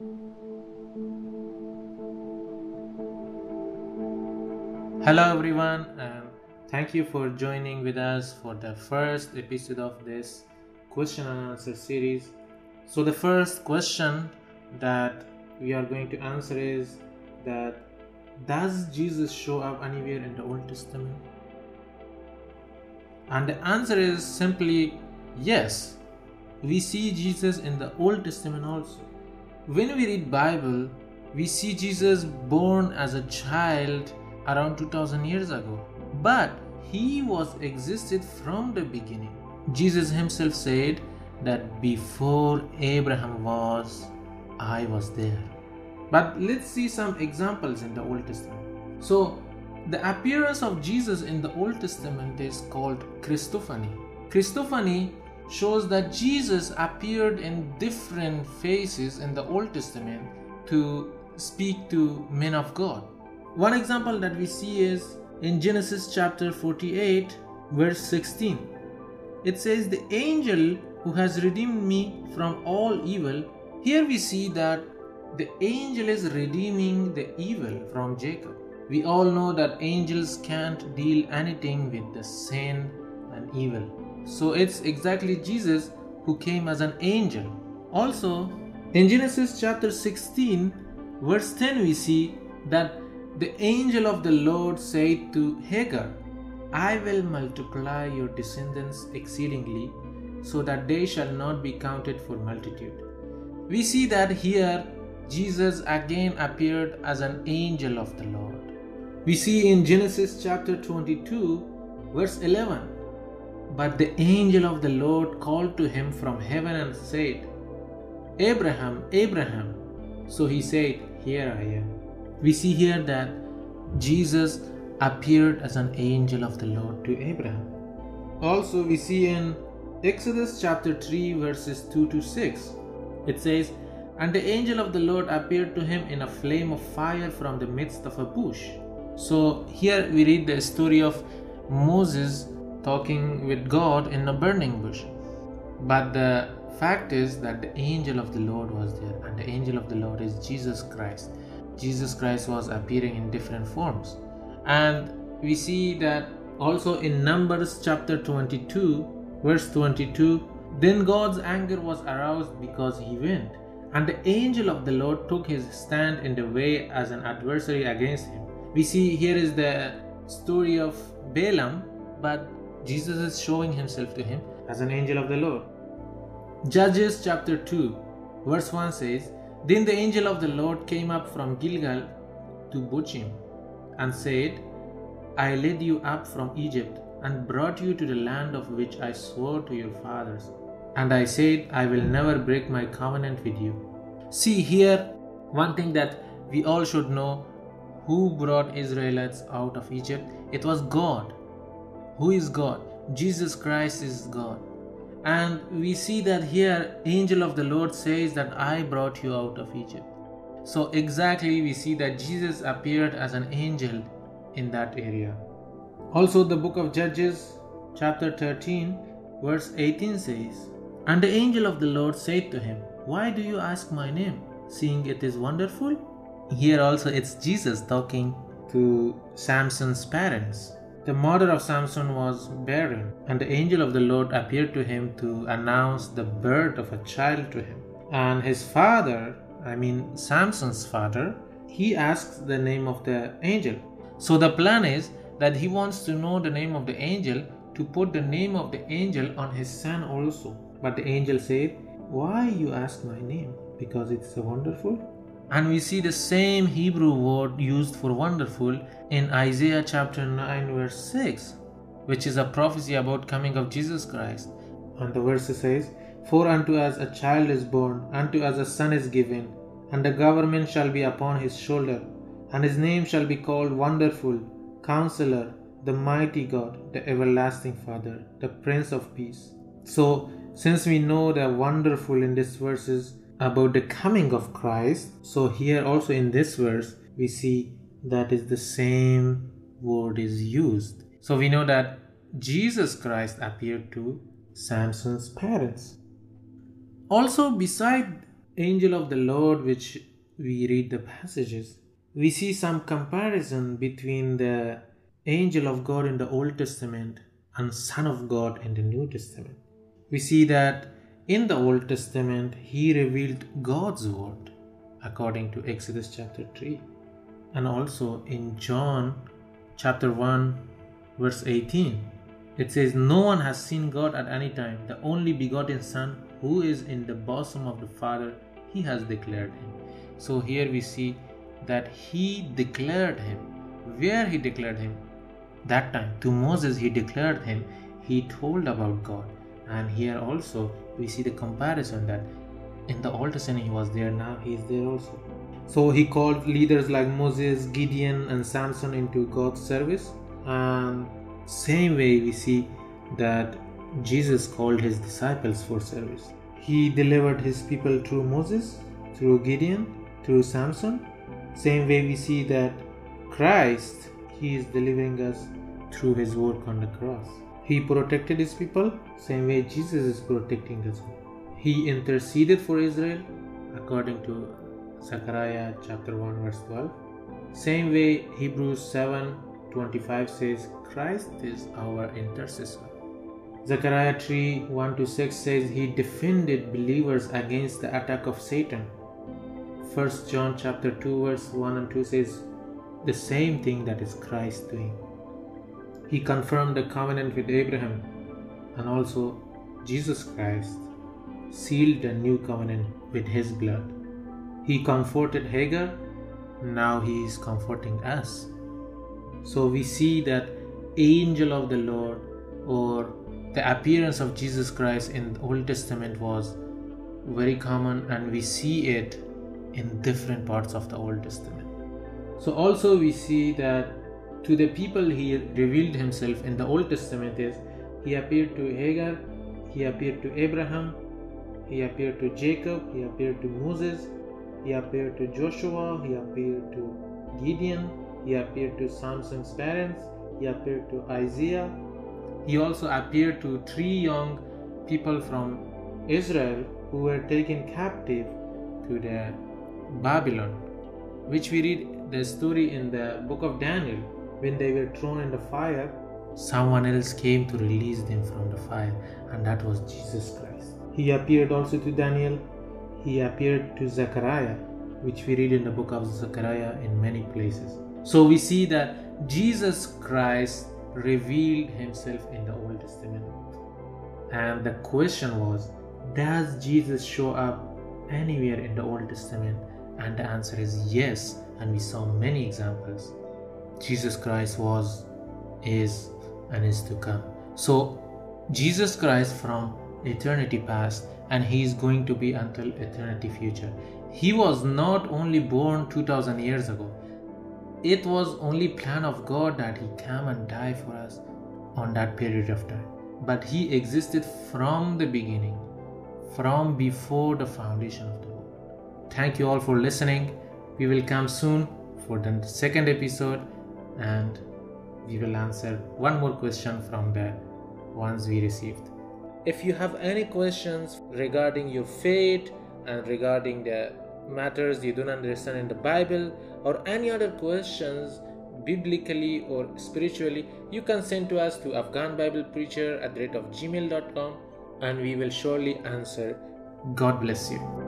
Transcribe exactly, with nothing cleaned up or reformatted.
Hello, everyone, and thank you for joining with us for the first episode of this question and answer series. So, the first question that we are going to answer is that does Jesus show up anywhere in the Old Testament? And the answer is simply yes. We see Jesus in the Old Testament also. When we read Bible, we see Jesus born as a child around two thousand years ago, but he was existed from the beginning. Jesus himself said that before Abraham was, I was there. But let's see some examples in the Old Testament. So the appearance of Jesus in the Old Testament is called Christophany. Christophany shows that Jesus appeared in different faces in the Old Testament to speak to men of God. One example that we see is in Genesis chapter forty-eight, verse sixteen. It says, "The angel who has redeemed me from all evil." Here we see that the angel is redeeming the evil from Jacob. We all know that angels can't deal anything with the sin and evil. So it's exactly Jesus who came as an angel. Also, in Genesis chapter sixteen, verse ten, we see that the angel of the Lord said to Hagar, "I will multiply your descendants exceedingly, so that they shall not be counted for multitude." We see that here Jesus again appeared as an angel of the Lord. We see in Genesis chapter twenty-two, verse eleven, "But the angel of the Lord called to him from heaven and said, 'Abraham, Abraham.' So he said, 'Here I am.'" We see here that Jesus appeared as an angel of the Lord to Abraham. Also, we see in Exodus chapter three, verses two to six, it says, "And the angel of the Lord appeared to him in a flame of fire from the midst of a bush." So here we read the story of Moses talking with God in a burning bush. But the fact is that the angel of the Lord was there, and the angel of the Lord is Jesus Christ. Jesus Christ was appearing in different forms. And we see that also in Numbers chapter twenty-two, verse twenty-two, "Then God's anger was aroused because he went, and the angel of the Lord took his stand in the way as an adversary against him." We see here is the story of Balaam, but Jesus is showing himself to him as an angel of the Lord. Judges chapter two, verse one says, "Then the angel of the Lord came up from Gilgal to Bochim and said, 'I led you up from Egypt and brought you to the land of which I swore to your fathers. And I said, I will never break my covenant with you.'" See here, one thing that we all should know: who brought Israelites out of Egypt? It was God. Who is God? Jesus Christ is God. And we see that here, angel of the Lord says that I brought you out of Egypt. So exactly we see that Jesus appeared as an angel in that area. Also, the book of Judges chapter thirteen, verse eighteen says, "And the angel of the Lord said to him, 'Why do you ask my name, seeing it is wonderful?'" Here also it's Jesus talking to Samson's parents. The mother of Samson was barren, and the angel of the Lord appeared to him to announce the birth of a child to him. And his father, I mean Samson's father, he asks the name of the angel. So the plan is that he wants to know the name of the angel to put the name of the angel on his son also. But the angel said, "Why you ask my name? Because it's so wonderful." And we see the same Hebrew word used for wonderful in Isaiah chapter nine, verse six, which is a prophecy about coming of Jesus Christ. And the verse says, "For unto us a child is born, unto us a son is given, and the government shall be upon his shoulder, and his name shall be called Wonderful, Counselor, the Mighty God, the Everlasting Father, the Prince of Peace." So, since we know the wonderful in these verses about the coming of Christ, so here also in this verse we see that is the same word is used. So we know that Jesus Christ appeared to Samson's parents. Also, beside angel of the Lord, which we read the passages, we see some comparison between the angel of God in the Old Testament and Son of God in the New Testament. We see that in the Old Testament, he revealed God's word according to Exodus chapter three. And also in John chapter one, verse eighteen, it says, "No one has seen God at any time. The only begotten Son, who is in the bosom of the Father, he has declared him." So here we see that he declared him. Where he declared him? That time to Moses he declared him. He told about God. And here also we see the comparison that in the Old Testament he was there, now he is there also. So he called leaders like Moses, Gideon and Samson into God's service. And same way we see that Jesus called his disciples for service. He delivered his people through Moses, through Gideon, through Samson. Same way we see that Christ, he is delivering us through his work on the cross. He protected his people, same way Jesus is protecting us. He interceded for Israel according to Zechariah chapter one verse twelve. Same way Hebrews seven twenty-five says Christ is our intercessor. Zechariah three one to six says he defended believers against the attack of Satan. First John chapter two verse one and two says the same thing that is Christ doing. He confirmed the covenant with Abraham, and also Jesus Christ sealed a new covenant with his blood. He comforted Hagar, now he is comforting us. So we see that angel of the Lord, or the appearance of Jesus Christ in the Old Testament was very common, and we see it in different parts of the Old Testament. So also we see that to the people he revealed himself in the Old Testament is he appeared to Hagar, he appeared to Abraham, he appeared to Jacob, he appeared to Moses, he appeared to Joshua, he appeared to Gideon, he appeared to Samson's parents, he appeared to Isaiah. He also appeared to three young people from Israel who were taken captive to the Babylon, which we read the story in the book of Daniel. When they were thrown in the fire, someone else came to release them from the fire, and that was Jesus Christ. He appeared also to Daniel. He appeared to Zechariah, which we read in the book of Zechariah in many places. So we see that Jesus Christ revealed himself in the Old Testament. And the question was, does Jesus show up anywhere in the Old Testament? And the answer is yes, and we saw many examples. Jesus Christ was, is, and is to come. So Jesus Christ from eternity past, and he is going to be until eternity future. He was not only born two thousand years ago. It was only plan of God that he came and die for us on that period of time. But he existed from the beginning, from before the foundation of the world. Thank you all for listening. We will come soon for the second episode, and we will answer one more question from the ones we received. If you have any questions regarding your faith and regarding the matters you don't understand in the Bible, or any other questions biblically or spiritually, you can send to us to afghan bible preacher at the rate of gmail dot com, and we will surely answer. God bless you.